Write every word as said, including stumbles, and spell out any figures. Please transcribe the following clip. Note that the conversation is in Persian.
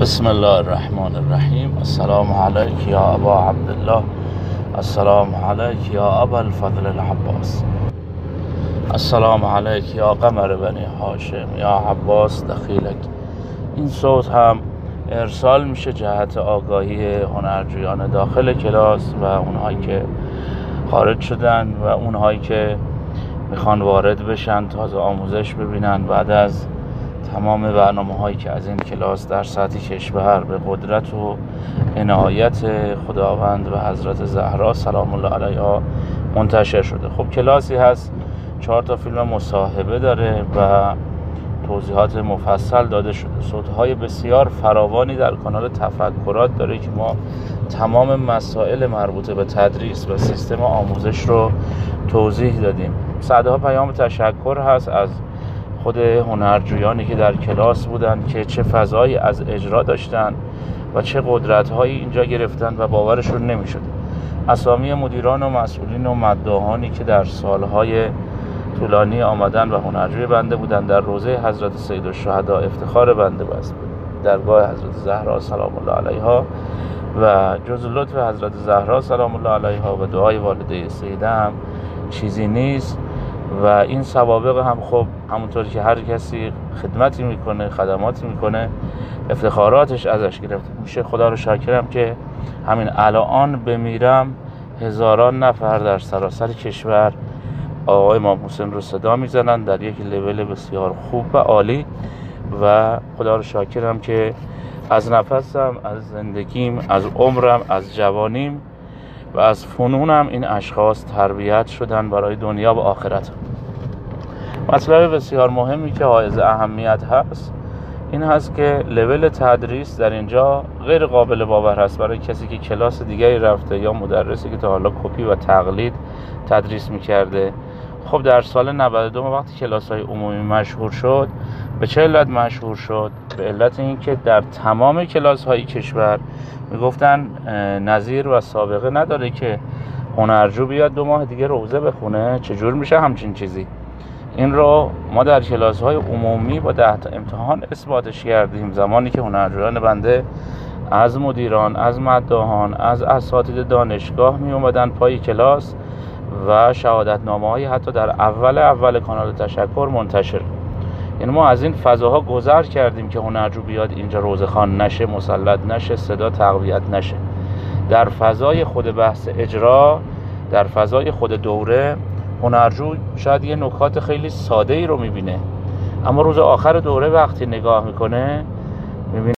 بسم الله الرحمن الرحیم. السلام علیک یا ابا عبدالله، السلام علیک یا ابا الفضل العباس، السلام علیک یا قمر بنی هاشم یا عباس دخیلک. این صوت هم ارسال میشه جهت آگاهی هنرجویان داخل کلاس و اونهایی که خارج شدن و اونهایی که میخوان وارد بشن، تازه آموزش ببینن بعد از تمام برنامه هایی که از این کلاس در سطح کشور به قدرت و عنایت خداوند و حضرت زهرا سلام الله علیها منتشر شده. خب کلاسی هست، چهار تا فیلم مصاحبه داره و توضیحات مفصل داده شده. صوت‌های بسیار فراوانی در کانال تفکرات داره که ما تمام مسائل مربوط به تدریس و سیستم آموزش رو توضیح دادیم. صدها پیام تشکر هست از خود هنرجویانی که در کلاس بودن که چه فضایی از اجرا داشتن و چه قدرت‌هایی اینجا گرفتن و باورشون نمی‌شد. اسامی مدیران و مسئولین و مداحانی که در سالهای طولانی آمدن و هنرجوی بنده بودن در روضه حضرت سیدالشهدا افتخار بنده بست، درگاه حضرت زهرا سلام الله علیها و جز لطف حضرت زهرا سلام الله علیها و دعای والده سیده هم چیزی نیست. و این سوابق هم خب همونطور که هر کسی خدمتی میکنه، خدماتی میکنه، افتخاراتش ازش گرفته میشه. خدا رو شاکرم که همین الان بمیرم هزاران نفر در سراسر کشور آقای امام حسین رو صدا میزنن در یک لول بسیار خوب و عالی. و خدا رو شاکرم که از نفسم، از زندگیم، از عمرم، از جوانیم و از فنونم این اشخاص تربیت شدن برای دنیا و آخرت. مطلب بسیار مهمی که حائز اهمیت هست این هست که لول تدریس در اینجا غیر قابل باور هست برای کسی که کلاس دیگری رفته یا مدرسی که تا حالا کپی و تقلید تدریس میکرده. خب در سال نود و دو وقتی کلاس‌های عمومی مشهور شد، به چه علت مشهور شد؟ به علت اینکه در تمام کلاس‌های کشور میگفتن نظیر و سابقه نداره که هنرجو بیاد دو ماه دیگه روزه بخونه. چجور میشه همچین چیزی؟ این رو ما در کلاس‌های عمومی با ده تا امتحان اثباتش کردیم. زمانی که هنرجویان بنده از مدیران، از مداحان، از اساتید دانشگاه می اومدن پای کلاس و شهادتنامه‌های حتی در اول اول کانال تشکر منتشر. یعنی ما از این فضاها گذر کردیم که هنرجو بیاد اینجا روزخوان نشه، مسلط نشه، صدا تقویت نشه. در فضای خود بحث اجرا، در فضای خود دوره، هنرجو شاید یه نکات خیلی ساده ای رو میبینه، اما روز آخر دوره وقتی نگاه میکنه میبینه